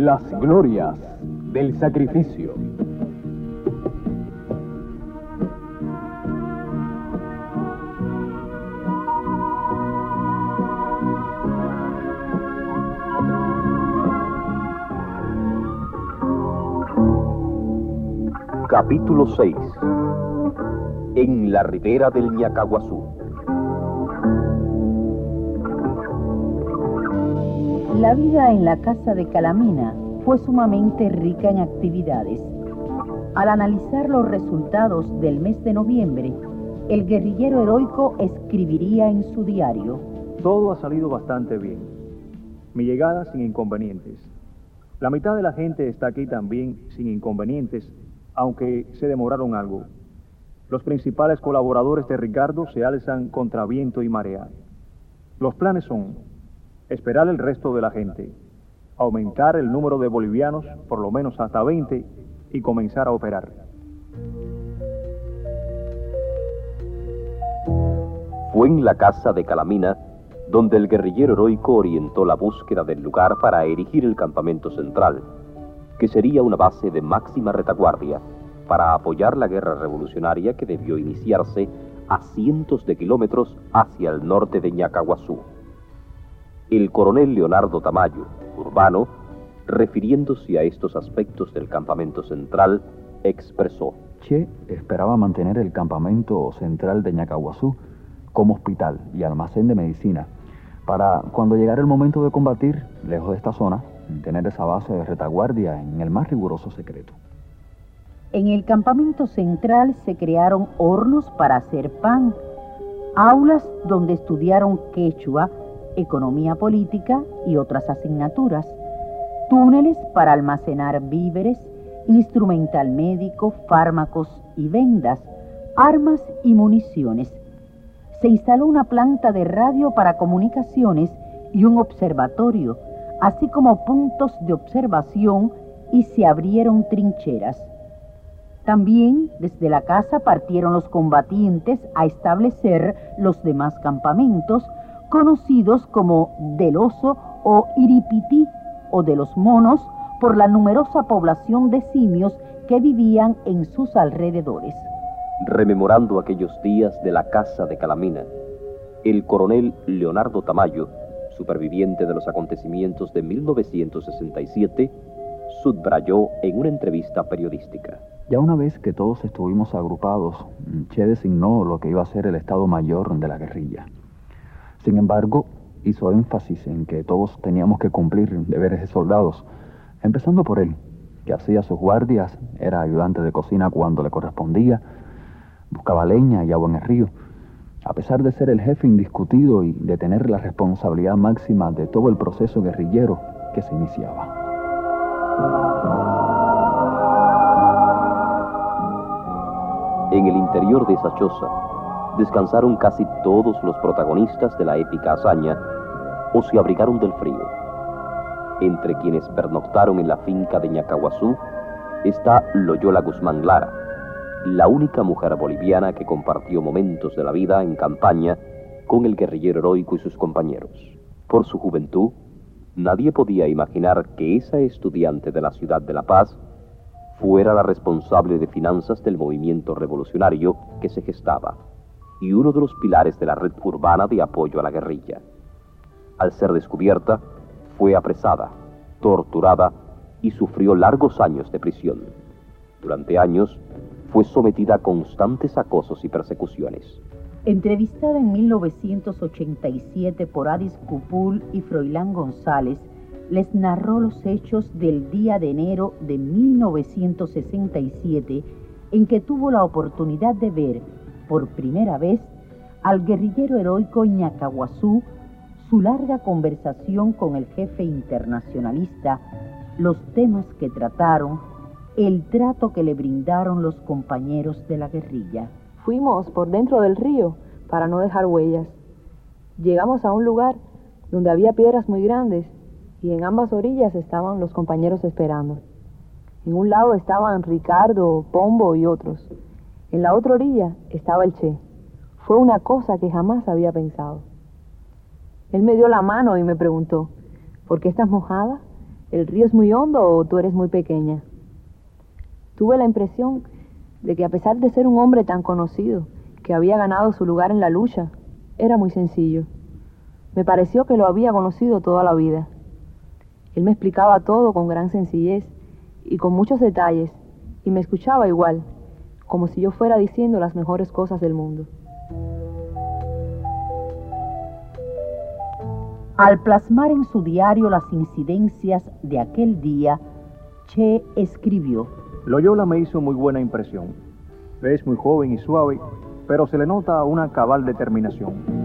Las glorias del sacrificio. Capítulo 6. En la ribera del Ñacaguazú. La vida en la casa de Calamina fue sumamente rica en actividades. Al analizar los resultados del mes de noviembre, el guerrillero heroico escribiría en su diario: Todo ha salido bastante bien. Mi llegada sin inconvenientes. La mitad de la gente está aquí también sin inconvenientes, aunque se demoraron algo. Los principales colaboradores de Ricardo se alzan contra viento y marea. Los planes son: esperar el resto de la gente, aumentar el número de bolivianos por lo menos hasta 20 y comenzar a operar. Fue en la casa de Calamina donde el guerrillero heroico orientó la búsqueda del lugar para erigir el campamento central, que sería una base de máxima retaguardia para apoyar la guerra revolucionaria que debió iniciarse a cientos de kilómetros hacia el norte de Ñacaguazú. El coronel Leonardo Tamayo, urbano, refiriéndose a estos aspectos del campamento central, expresó: Che esperaba mantener el campamento central de Ñacaguazú como hospital y almacén de medicina, para cuando llegara el momento de combatir, lejos de esta zona, tener esa base de retaguardia en el más riguroso secreto. En el campamento central se crearon hornos para hacer pan, aulas donde estudiaron quechua, economía política y otras asignaturas, túneles para almacenar víveres, instrumental médico, fármacos y vendas, armas y municiones. Se instaló una planta de radio para comunicaciones y un observatorio, así como puntos de observación, y se abrieron trincheras. También desde la casa partieron los combatientes a establecer los demás campamentos, conocidos como del Oso o Iripití o de los Monos, por la numerosa población de simios que vivían en sus alrededores. Rememorando aquellos días de la casa de Calamina, el coronel Leonardo Tamayo, superviviente de los acontecimientos de 1967, subrayó en una entrevista periodística: Ya una vez que todos estuvimos agrupados, Che designó lo que iba a ser el Estado Mayor de la guerrilla. Sin embargo, hizo énfasis en que todos teníamos que cumplir deberes de soldados, empezando por él, que hacía sus guardias, era ayudante de cocina cuando le correspondía, buscaba leña y agua en el río, a pesar de ser el jefe indiscutido y de tener la responsabilidad máxima de todo el proceso guerrillero que se iniciaba. En el interior de esa choza descansaron casi todos los protagonistas de la épica hazaña o se abrigaron del frío. Entre quienes pernoctaron en la finca de Ñacaguazú está Loyola Guzmán Lara, la única mujer boliviana que compartió momentos de la vida en campaña con el guerrillero heroico y sus compañeros. Por su juventud, nadie podía imaginar que esa estudiante de la ciudad de La Paz fuera la responsable de finanzas del movimiento revolucionario que se gestaba y uno de los pilares de la red urbana de apoyo a la guerrilla. Al ser descubierta, fue apresada, torturada y sufrió largos años de prisión. Durante años, fue sometida a constantes acosos y persecuciones. Entrevistada en 1987 por Adis Cupul y Froilán González, les narró los hechos del día de enero de 1967, en que tuvo la oportunidad de ver, por primera vez, al guerrillero heroico Ñacaguazú, su larga conversación con el jefe internacionalista, los temas que trataron, el trato que le brindaron los compañeros de la guerrilla. Fuimos por dentro del río para no dejar huellas. Llegamos a un lugar donde había piedras muy grandes y en ambas orillas estaban los compañeros esperando. En un lado estaban Ricardo, Pombo y otros. En la otra orilla estaba el Che. Fue una cosa que jamás había pensado. Él me dio la mano y me preguntó: ¿por qué estás mojada? ¿El río es muy hondo o tú eres muy pequeña? Tuve la impresión de que a pesar de ser un hombre tan conocido, que había ganado su lugar en la lucha, era muy sencillo. Me pareció que lo había conocido toda la vida. Él me explicaba todo con gran sencillez y con muchos detalles, y me escuchaba igual, como si yo fuera diciendo las mejores cosas del mundo. Al plasmar en su diario las incidencias de aquel día, Che escribió: Loyola me hizo muy buena impresión. Es muy joven y suave, pero se le nota una cabal determinación.